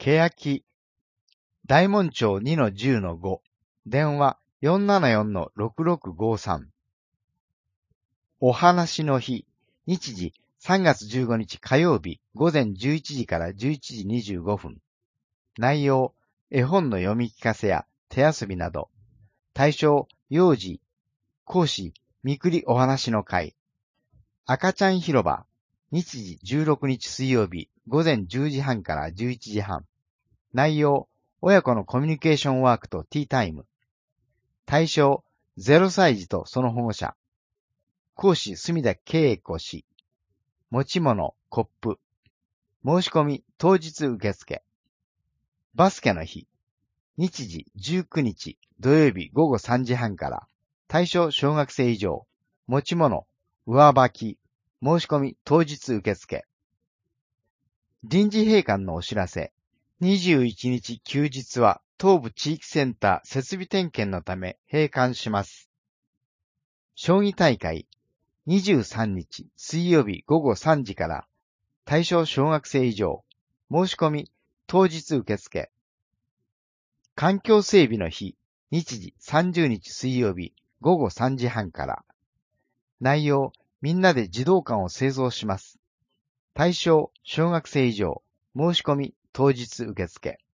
欅、大門町 2-10-5、電話 474-6653。お話の日、日時3月15日火曜日午前11時から11時25分。内容、絵本の読み聞かせや手遊びなど。対象、幼児、講師、みくりお話の会。赤ちゃん広場、日時16日水曜日午前10時半から11時半。内容、親子のコミュニケーションワークとティータイム。対象、0歳児とその保護者。講師、墨田恵子氏。持ち物、コップ。申し込み、当日受付。バスケの日。日時19日土曜日午後3時半から。対象小学生以上。持ち物、上履き。申し込み、当日受付。臨時閉館のお知らせ。21日休日は東部地域センター設備点検のため閉館します。将棋大会。23日水曜日午後3時から。対象小学生以上。申し込み、当日受付。環境整備の日。日時30日水曜日午後3時半から。内容、みんなで児童館を製造します。対象小学生以上。申し込み、当日受付。